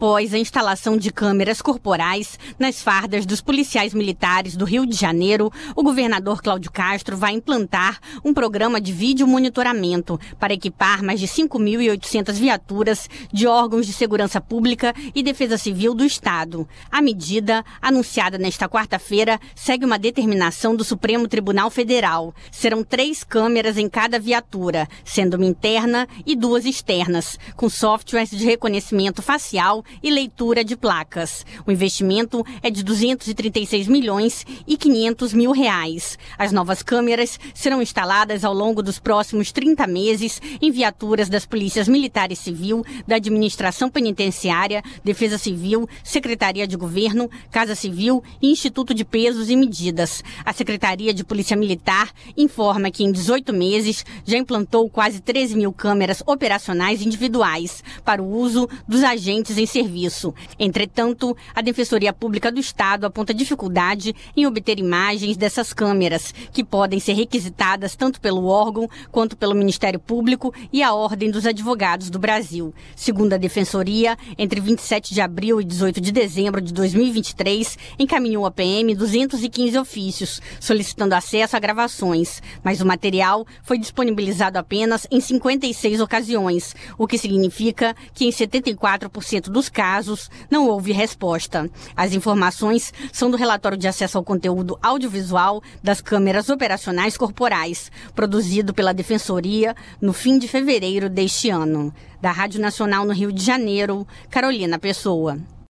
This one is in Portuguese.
Após a instalação de câmeras corporais nas fardas dos policiais militares do Rio de Janeiro, o governador Cláudio Castro vai implantar um programa de vídeo monitoramento para equipar mais de 5.800 viaturas de órgãos de segurança pública e defesa civil do Estado. A medida, anunciada nesta quarta-feira, segue uma determinação do Supremo Tribunal Federal. Serão 3 câmeras em cada viatura, sendo uma interna e 2 externas, com softwares de reconhecimento facial e leitura de placas. O investimento é de 236 milhões e 500 mil reais. As novas câmeras serão instaladas ao longo dos próximos 30 meses em viaturas das polícias militar e civil, da administração penitenciária, defesa civil, Secretaria de Governo, Casa Civil e Instituto de Pesos e Medidas. A Secretaria de Polícia Militar informa que em 18 meses já implantou quase 13 mil câmeras operacionais individuais para o uso dos agentes em serviço. Entretanto, a Defensoria Pública do Estado aponta dificuldade em obter imagens dessas câmeras, que podem ser requisitadas tanto pelo órgão quanto pelo Ministério Público e a Ordem dos Advogados do Brasil. Segundo a Defensoria, entre 27 de abril e 18 de dezembro de 2023, encaminhou à PM 215 ofícios, solicitando acesso a gravações, mas o material foi disponibilizado apenas em 56 ocasiões, o que significa que em 74% dos casos não houve resposta. As informações são do relatório de acesso ao conteúdo audiovisual das câmeras operacionais corporais, produzido pela Defensoria no fim de fevereiro deste ano. Da Rádio Nacional no Rio de Janeiro, Carolina Pessoa.